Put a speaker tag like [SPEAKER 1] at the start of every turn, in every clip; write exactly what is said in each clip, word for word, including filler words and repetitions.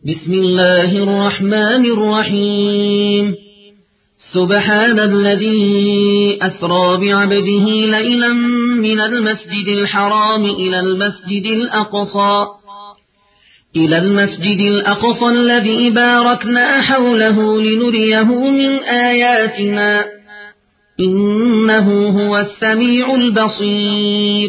[SPEAKER 1] بسم الله الرحمن الرحيم سبحان الذي أسرى بعبده ليلا من المسجد الحرام إلى المسجد الأقصى إلى المسجد الأقصى الذي باركنا حوله لنريه من آياتنا إنه هو السميع البصير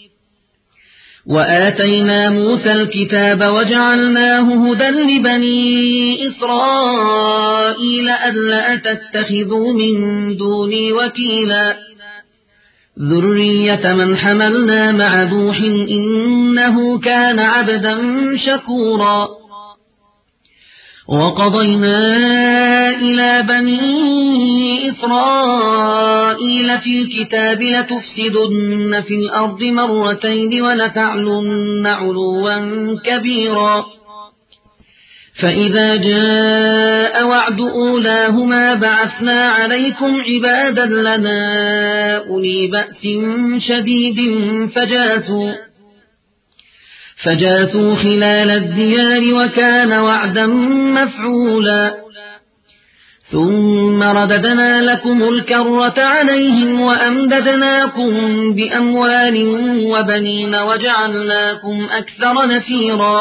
[SPEAKER 1] وآتينا موسى الكتاب وجعلناه هدى لبني إسرائيل ألا تتخذوا من دوني وكيلا ذرية من حملنا مع نوح إنه كان عبدا شكورا وقضينا إلى بني إسرائيل في الكتاب لتفسدن في الأرض مرتين ولتعلن علوا كبيرا فإذا جاء وعد أولاهما بعثنا عليكم عبادا لنا أولي بأس شديد فجاسوا فجاسوا خلال الديار وكان وعدا مفعولا ثم رددنا لكم الكرة عليهم وأمددناكم بأموال وبنين وجعلناكم أكثر نفيرا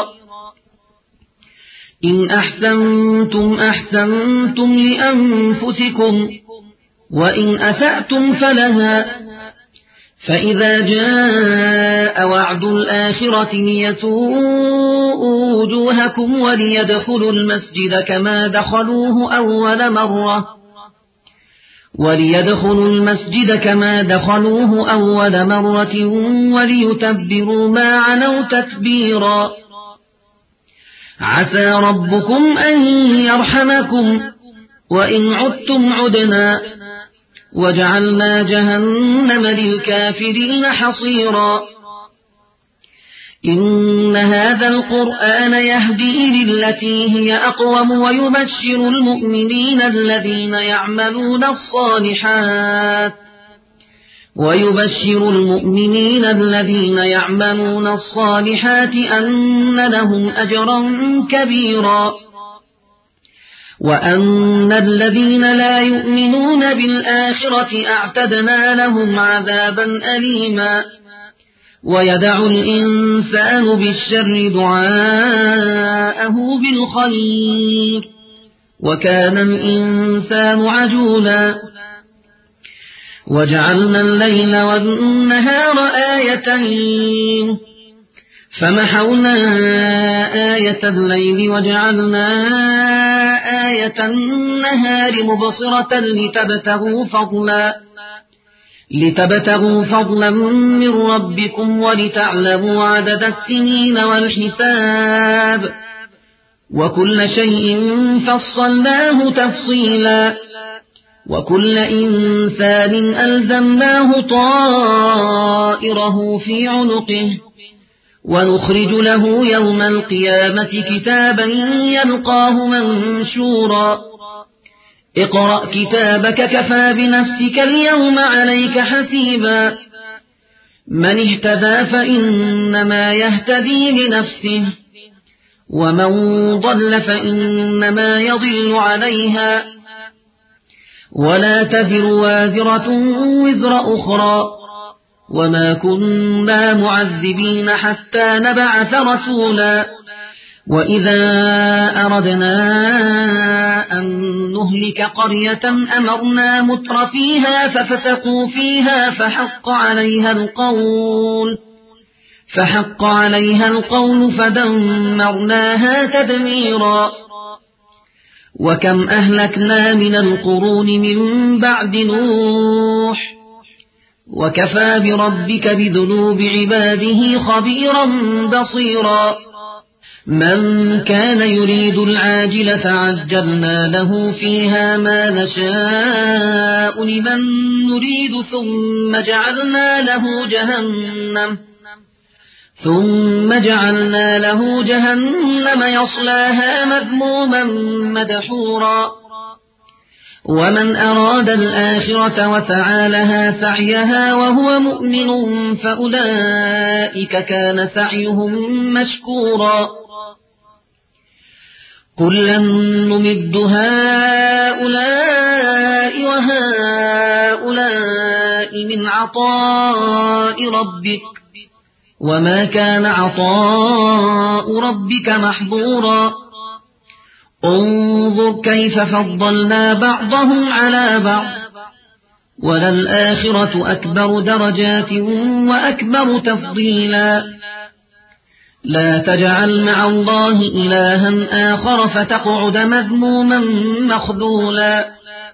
[SPEAKER 1] إن أحسنتم أحسنتم لأنفسكم وإن أسأتم فلها فإذا جاء وعد الآخرة ليسوءوا وجوهكم وليدخلوا المسجد كما دخلوه أول مرة وليدخلوا المسجد كما دخلوه أول مرة وليتبروا ما علوا تتبيرا عسى ربكم أن يرحمكم وإن عدتم عدنا وجعلنا جهنم للكافرين حصيرا إن هذا القرآن يهدي للتي هي أقوم ويبشر المؤمنين الذين يعملون الصالحات ويبشر المؤمنين الذين يعملون الصالحات أن لهم أجرا كبيرا وأن الذين لا يؤمنون بالآخرة أعتدنا لهم عذابا أليما ويدع الإنسان بالشر دعاءه بالخير وكان الإنسان عجولا وجعلنا الليل والنهار آيتين فمحونا آية الليل وجعلنا آية النهار مبصرة لتبتغوا فضلا لتبتغوا فضلا من ربكم ولتعلموا عدد السنين والحساب وكل شيء فصلناه تفصيلا وكل إنسان ألزمناه طائره في عنقه ونخرج له يوم القيامة كتابا يلقاه منشورا اقرأ كتابك كفى بنفسك اليوم عليك حسيبا من اهتدى فإنما يهتدي لنفسه ومن ضل فإنما يضل عليها ولا تزر وازرة وزر أخرى وما كنا معذبين حتى نبعث رسولا وإذا أردنا أن نهلك قرية أمرنا متر فيها ففسقوا فيها فحق عليها القول فحق عليها القول فدمرناها تدميرا وكم أهلكنا من القرون من بعد نوح وكفى بربك بذنوب عباده خبيرا بصيرا من كان يريد العاجلة عجلنا له فيها ما نشاء لمن نريد ثم جعلنا له جهنم ثم جعلنا له جهنم يصلاها مذموما مدحورا ومن أراد الآخرة وسعى لها سعيها وهو مؤمن فأولئك كان سعيهم مشكورا كلا نمد هؤلاء وهؤلاء من عطاء ربك وما كان عطاء ربك محظورا انظر كيف فضلنا بعضهم على بعض وللآخرة أكبر درجات وأكبر تفضيلا لا تجعل مع الله إلها آخر فتقعد مذموما مخذولا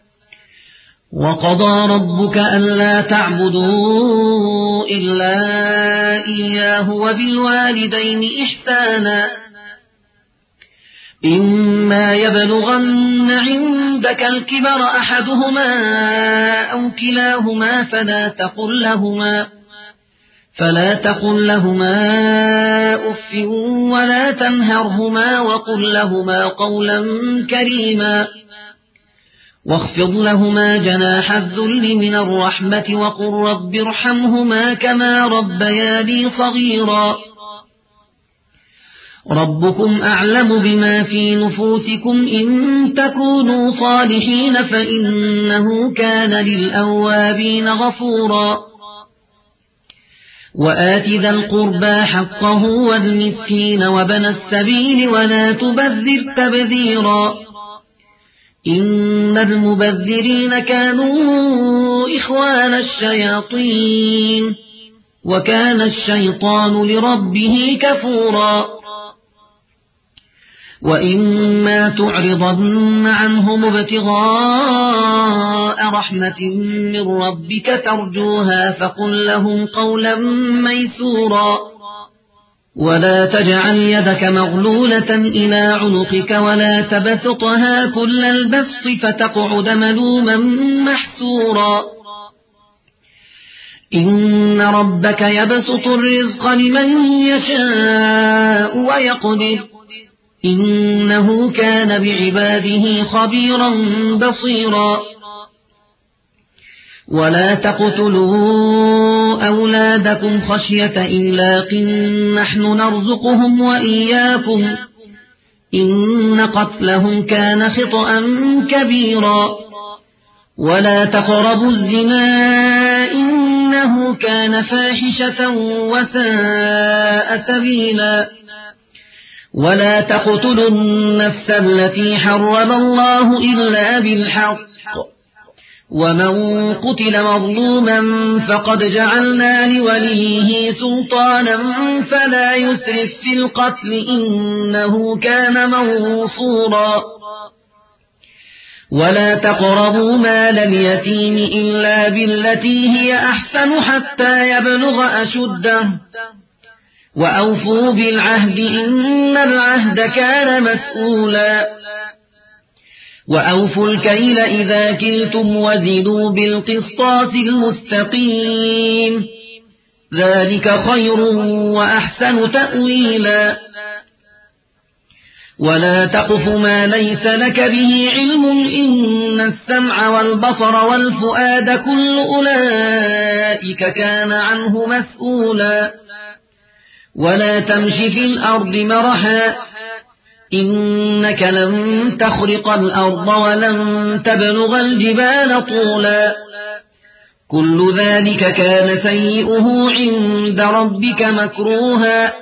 [SPEAKER 1] وقضى ربك ألا تعبدوا إلا إياه وبالوالدين إحسانا إما يبلغن عندك الكبر أحدهما أو كلاهما فلا تقل لهما فلا تقل لهما أف ولا تنهرهما وقل لهما قولا كريما واخفض لهما جناح الذل من الرحمة وقل رب ارحمهما كما ربياني صغيرا ربكم أعلم بما في نفوسكم إن تكونوا صالحين فإنه كان للأوابين غفورا وآت ذا القربى حقه والمسكين وابن السبيل ولا تبذر تبذيرا إن المبذرين كانوا إخوان الشياطين وكان الشيطان لربه كفورا وإما تعرضن عنهم ابتغاء رحمة من ربك ترجوها فقل لهم قولا ميسورا ولا تجعل يدك مغلولة إلى عنقك ولا تبسطها كل البسط فتقعد ملوما محسورا إن ربك يبسط الرزق لمن يشاء ويقدر إنه كان بعباده خبيرا بصيرا ولا تقتلوا أولادكم خشية إملاق نحن نرزقهم وإياكم إن قتلهم كان خطأ كبيرا ولا تقربوا الزنا إنه كان فاحشة وساء سبيلا ولا تقتلوا النفس التي حرم الله إلا بالحق ومن قتل مظلوما فقد جعلنا لوليه سلطانا فلا يسرف في القتل إنه كان منصورا ولا تقربوا مال اليتيم إلا بالتي هي أحسن حتى يبلغ أشده وأوفوا بالعهد إن العهد كان مسؤولا وأوفوا الكيل إذا كلتم وزنوا بالقسطاس المستقيم ذلك خير وأحسن تأويلا ولا تقف ما ليس لك به علم إن السمع والبصر والفؤاد كل أولئك كان عنه مسؤولا ولا تمش في الأرض مرحا إنك لن تخرق الأرض ولن تبلغ الجبال طولا كل ذلك كان سيئه عند ربك مكروها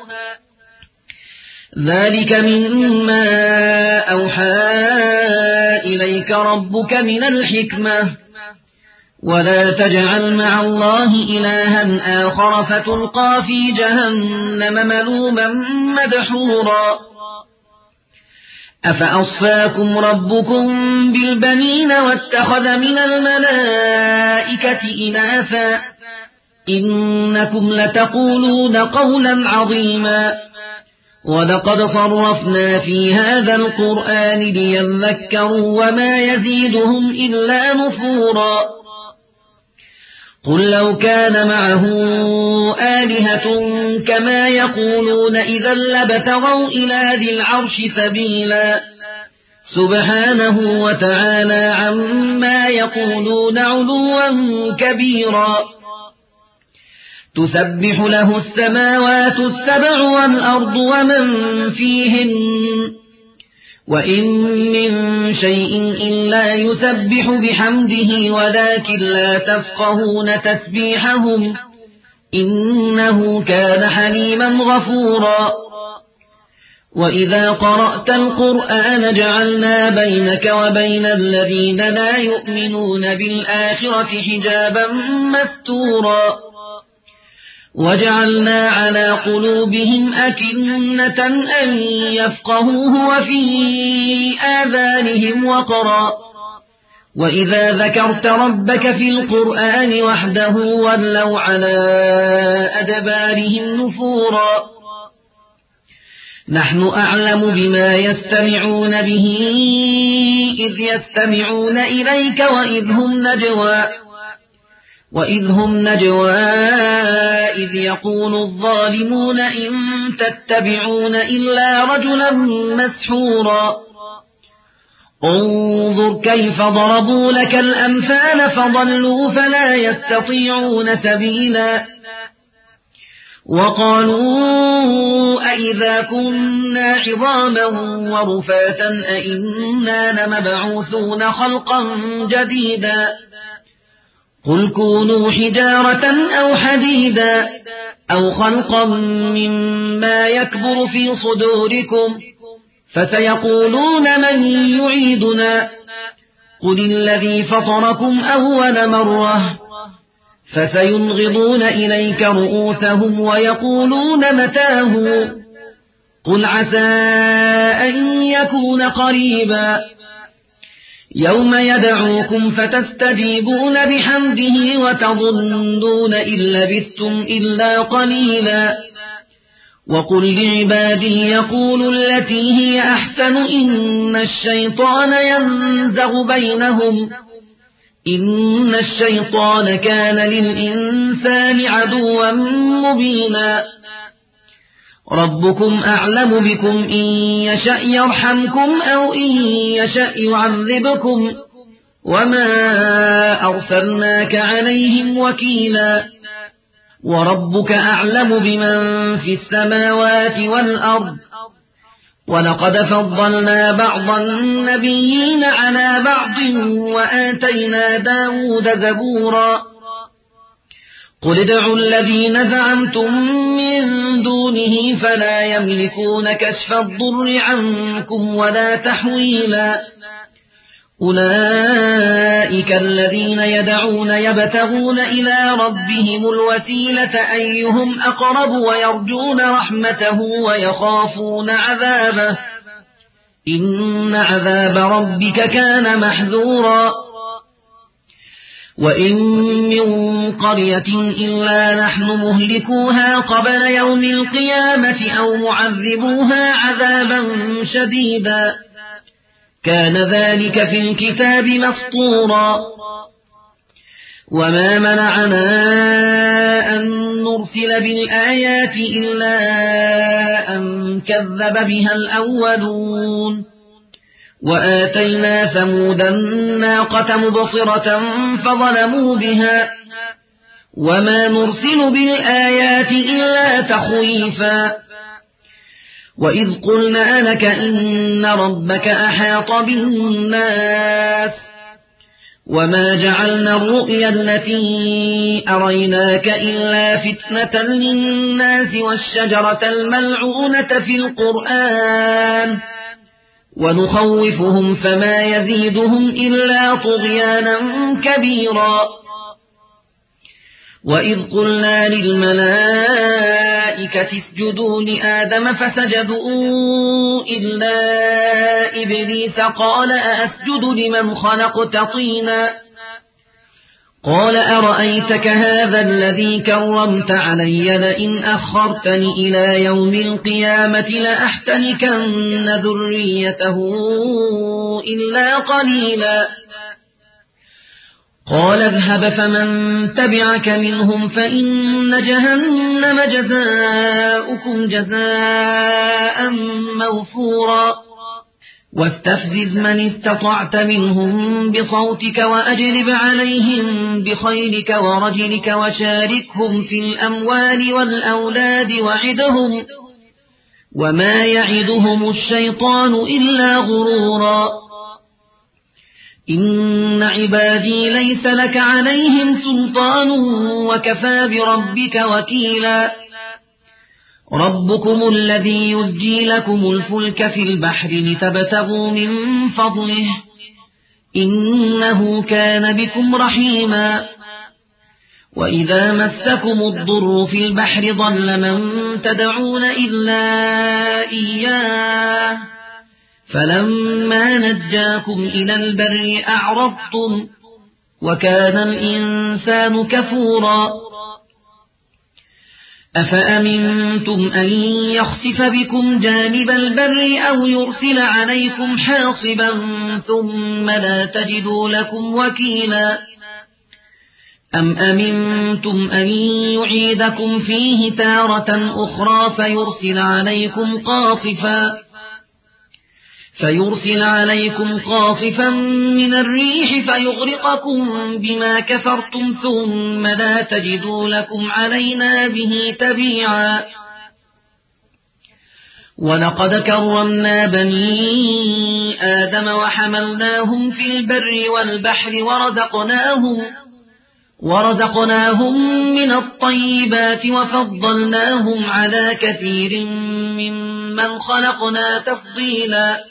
[SPEAKER 1] ذلك مما أوحى إليك ربك من الحكمة ولا تجعل مع الله إلها آخر فتلقى في جهنم ملوما مدحورا أفأصفاكم ربكم بالبنين واتخذ من الملائكة إناثا إنكم لتقولون قولا عظيما ولقد صرفنا في هذا القرآن ليذكروا وما يزيدهم إلا نفورا قل لو كان معه آلهة كما يقولون إذا لابتغوا إلى ذي العرش سبيلا سبحانه وتعالى عما يقولون علوا كبيرا تسبح له السماوات السبع والأرض ومن فيهن وإن من شيء إلا يسبح بحمده ولكن لا تفقهون تسبيحهم إنه كان حليما غفورا وإذا قرأت القرآن جعلنا بينك وبين الذين لا يؤمنون بالآخرة حجابا مستورا وجعلنا على قلوبهم أكنة أن يفقهوه وفي آذانهم وقرا وإذا ذكرت ربك في القرآن وحده ولوا على أدبارهم نفورا نحن أعلم بما يستمعون به إذ يستمعون إليك وإذ هم نجوى وإذ هم نجوى إذ يقول الظالمون إن تتبعون إلا رجلا مسحورا انظر كيف ضربوا لك الأمثال فضلوا فلا يستطيعون سبيلا وقالوا أئذا كنا عظاما ورفاتا أئنا لمبعوثون خلقا جديدا قل كونوا حجارة أو حديدا أو خلقا مما يكبر في صدوركم فسيقولون من يعيدنا قل الذي فطركم أول مرة فسينغضون إليك رؤوسهم ويقولون متاه قل عسى أن يكون قريبا يوم يدعوكم فتستجيبون بحمده وتظنون إن لبثتم إلا قليلا وقل لعبادي يقولوا التي هي أحسن إن الشيطان ينزغ بينهم إن الشيطان كان للإنسان عدوا مبينا ربكم أعلم بكم إن يشأ يرحمكم أو إن يشأ يعذبكم وما أرسلناك عليهم وكيلا وربك أعلم بمن في السماوات والأرض ولقد فضلنا بعض النبيين على بعض وآتينا داود زبورا قل ادعوا الذين زعمتم من دونه فلا يملكون كشف الضر عنكم ولا تحويلا أولئك الذين يدعون يبتغون إلى ربهم الوسيلة أيهم أقرب ويرجون رحمته ويخافون عذابه إن عذاب ربك كان محذورا وإن من قرية إلا نحن مهلكوها قبل يوم القيامة أو معذبوها عذابا شديدا كان ذلك في الكتاب مسطورا وما منعنا أن نرسل بالآيات إلا أن كذب بها الأولون وآتينا ثمود الناقة مبصرة فظلموا بها وما نرسل بالآيات إلا تخويفا وإذ قلنا لك إن ربك أحاط بالناس وما جعلنا الرؤيا التي أريناك إلا فتنة للناس والشجرة الملعونة في القرآن ونخوفهم فما يزيدهم إلا طغيانا كبيرا وإذ قلنا للملائكة اسجدوا لآدم فسجدوا إلا إبليس قال أأسجد لمن خلقت طينا قال أرأيتك هذا الذي كرمت علي لئن أخرتني إلى يوم القيامة لأحتنكن ذريته إلا قليلا قال اذهب فمن تبعك منهم فإن جهنم جزاؤكم جزاء موفورا واستفزز من استطعت منهم بصوتك وأجلب عليهم بخيلك ورجلك وشاركهم في الأموال والأولاد وعدهم وما يعدهم الشيطان إلا غرورا إن عبادي ليس لك عليهم سلطان وكفى بربك وكيلا ربكم الذي يزجي لكم الفلك في البحر لتبتغوا من فضله إنه كان بكم رحيما وإذا مسكم الضر في البحر ضل من تدعون إلا إياه فلما نجاكم إلى البر أعرضتم وكان الإنسان كفورا أفأمنتم أن يخسف بكم جانب البر أو يرسل عليكم حاصبا ثم لا تجدوا لكم وكيلا أم أمنتم أن يعيدكم فيه تارة أخرى فيرسل عليكم قاصفا فيرسل عليكم قاصفا من الريح فيغرقكم بما كفرتم ثم لا تجدوا لكم علينا به تبيعا ولقد كرمنا بني آدم وحملناهم في البر والبحر ورزقناهم ورزقناهم من الطيبات وفضلناهم على كثير ممن خلقنا تفضيلا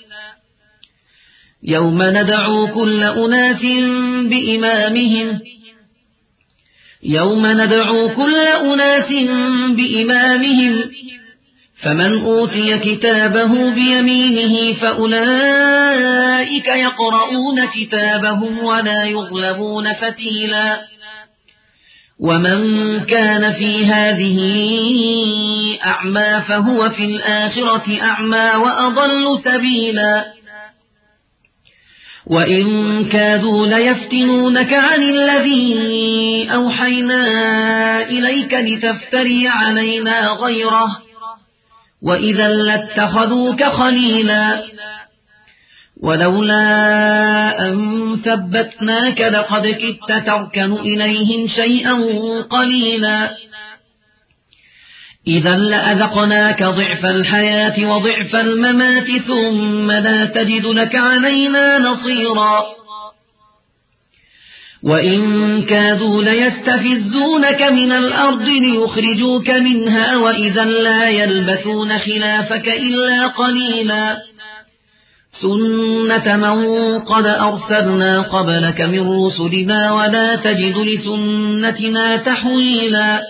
[SPEAKER 1] يوم ندعو كل أناس بإمامهم يوم ندعو كل أناس بإمامهم فمن أوتي كتابه بيمينه فأولئك يقرؤون كتابهم ولا يظلمون فتيلا ومن كان في هذه أعمى فهو في الآخرة أعمى وأضل سبيلا وإن كادوا ليفتنونك عن الذي أوحينا إليك لتفتري علينا غيره وإذا لاتخذوك خليلا ولولا أن ثبتناك لقد كدت تركن إليهم شيئا قليلا إذا لأذقناك ضعف الحياة وضعف الممات ثم لا تجد لك علينا نصيرا وإن كادوا ليستفزونك من الأرض ليخرجوك منها وإذا لا يلبثون خلافك إلا قليلا سنة من قد أرسلنا قبلك من رسلنا ولا تجد لسنتنا تحويلا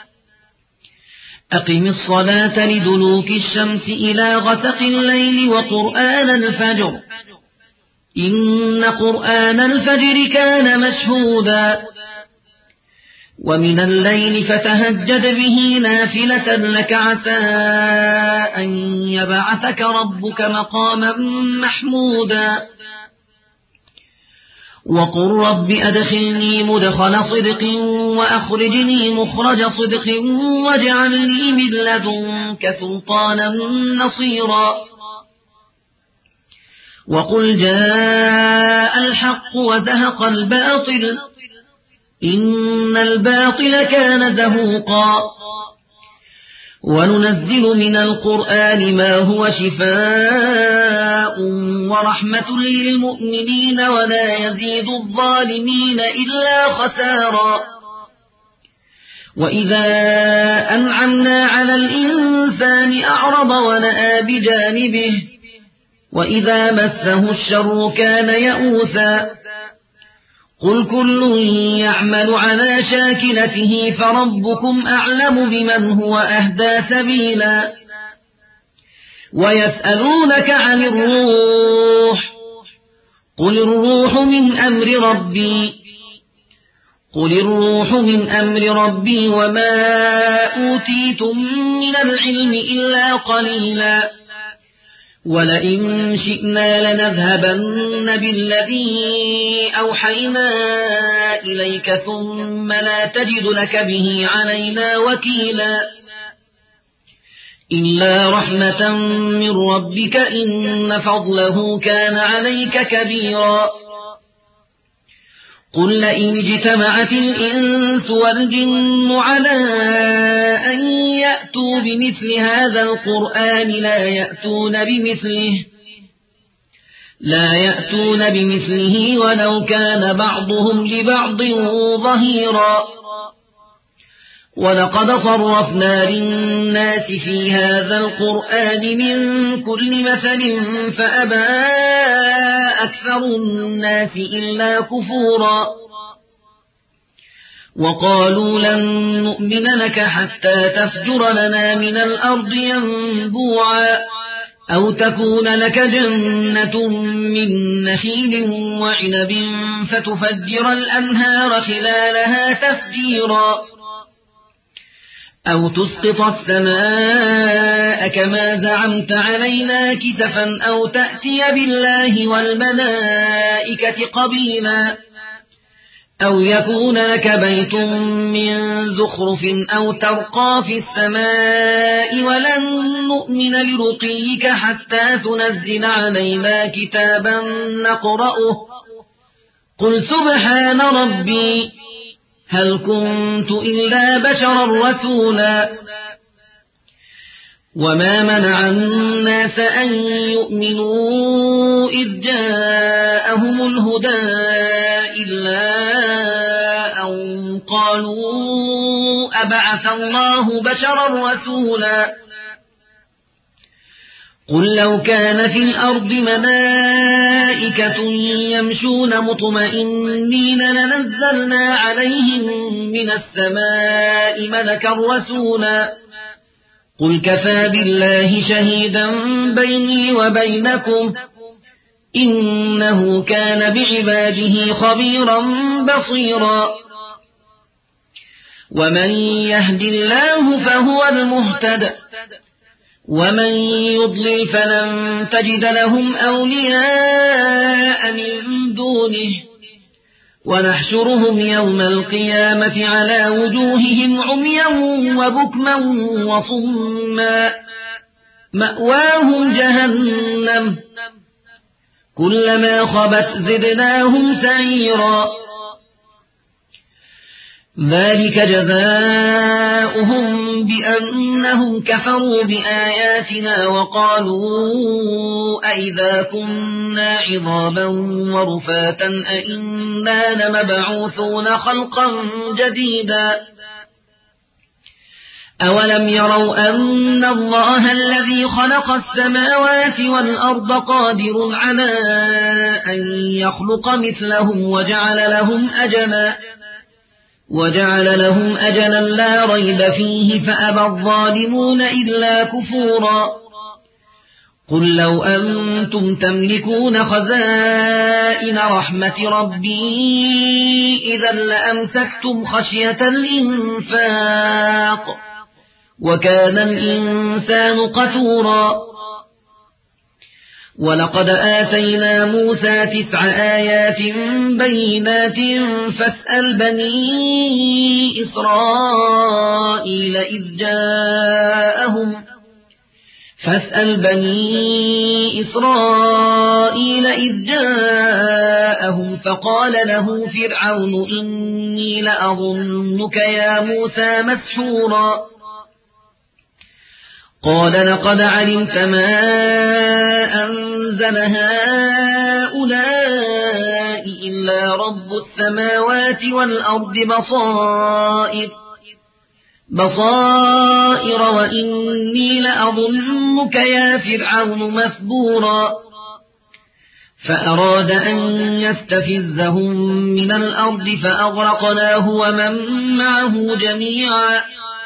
[SPEAKER 1] أقم الصلاة لدلوك الشمس إلى غسق الليل وقرآن الفجر إن قرآن الفجر كان مشهودا ومن الليل فتهجد به نافلة لك عسى أن يبعثك ربك مقاما محمودا وقل رب أدخلني مدخل صدق وأخرجني مخرج صدق واجعل لي من لدنك سلطانا نصيرا وقل جاء الحق وزهق الباطل إن الباطل كان زهوقا وننزل من القرآن ما هو شفاء ورحمة للمؤمنين ولا يزيد الظالمين إلا خسارا وإذا أنعمنا على الإنسان أعرض ونأى بجانبه وإذا مسه الشر كان يئوسا قل كل يعمل على شاكلته فربكم أعلم بمن هو أهدى سبيلا ويسألونك عن الروح قل الروح من أمر ربي قل الروح من أمر ربي وما أوتيتم من العلم إلا قليلا ولئن شئنا لنذهبن بالذي أوحينا إليك ثم لا تجد لك به علينا وكيلا إلا رحمة من ربك إن فضله كان عليك كبيرا قل لئن اجتمعت الإنس والجن على أن يأتوا بمثل هذا القرآن لا يأتون بمثله لا يأتون بمثله ولو كان بعضهم لبعض ظهيرا ولقد صرفنا للناس في هذا القرآن من كل مثل فأبى أكثر الناس إلا كفورا وقالوا لن نؤمن لك حتى تفجر لنا من الأرض ينبوعا أو تكون لك جنة من نخيل وعنب فتفجر الأنهار خلالها تفجيرا أو تسقط السماء كما زعمت علينا كسفا أو تأتي بالله والملائكة قبيلا أو يكون لك بيت من زخرف أو ترقى في السماء ولن نؤمن لرقيك حتى تنزل علينا كتابا نقرأه قل سبحان ربي هل كنت إلا بشرا رسولا وما منع الناس أن يؤمنوا إذ جاءهم الهدى إلا أن قالوا أبعث الله بشرا رسولا قل لو كان في الأرض ملائكة يمشون مطمئنين لنزلنا عليهم من السماء ملكا رسولا قل كفى بالله شهيدا بيني وبينكم إنه كان بعباده خبيرا بصيرا ومن يهد الله فهو المهتد ومن يضلل فلن تجد لهم أولياء من دونه ونحشرهم يوم القيامة على وجوههم عميا وبكما وصما مأواهم جهنم كلما خبت زدناهم سعيرا ذلك جزاؤهم بأنهم كفروا بآياتنا وقالوا أئذا كنا عظاما ورفاتا أئنا لمبعوثون خلقا جديدا أولم يروا أن الله الذي خلق السماوات والأرض قادر على أن يخلق مثلهم وجعل لهم أجلا وجعل لهم أجلا لا ريب فيه فأبى الظالمون إلا كفورا قل لو أنتم تملكون خزائن رحمة ربي إذا لأمسكتم خشية الإنفاق وكان الإنسان قتورا ولقد آتينا موسى تسع آيات بينات فاسأل بني إسرائيل إذ جاءهم فاسأل بني إسرائيل إذ جاءهم فقال له فرعون إني لأظنك يا موسى مسحورا قال لقد علمت ما أنزل هؤلاء إلا رب السماوات والأرض بصائر بصائر وإني لأظنك يا فرعون مثبورا فأراد أن يستفزهم من الأرض فأغرقناه ومن معه جميعا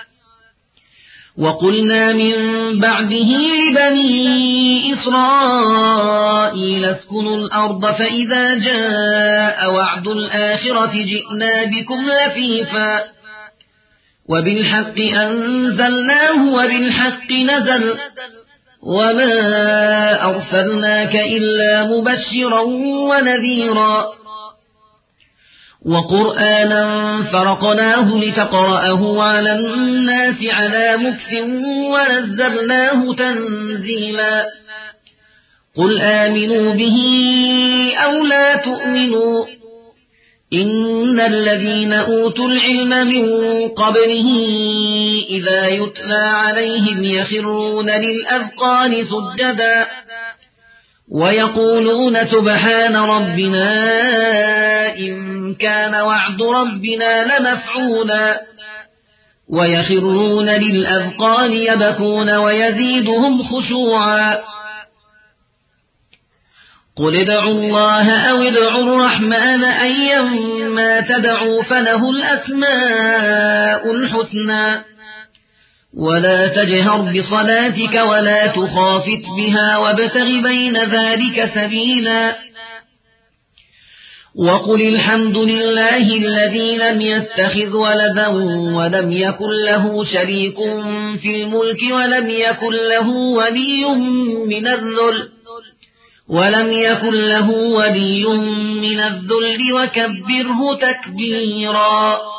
[SPEAKER 1] وقلنا من بعده لبني إسرائيل اسكنوا الأرض فإذا جاء وعد الآخرة جئنا بكم لفيفا وبالحق أنزلناه وبالحق نزل وما أرسلناك إلا مبشرا ونذيرا وقرآنا فرقناه لتقرأه على الناس على مكث ونزلناه تنزيلا قل آمنوا به أو لا تؤمنوا إن الذين أوتوا العلم من قبله إذا يتلى عليهم يخرون للأذقان سجدا ويقولون سبحان ربنا إن كان وعد ربنا لمفعولا ويخرون للأذقان يبكون ويزيدهم خشوعا قل ادعوا الله أو ادعوا الرحمن أيما تدعوا فله الأسماء الحسنى ولا تجهر بصلاتك ولا تخافت بها وابتغ بين ذلك سبيلا وقل الحمد لله الذي لم يتخذ ولدا ولم يكن له شريك في الملك ولم يكن له ولي من الذل ولم يكن له ولي من الذل وكبره تكبيرا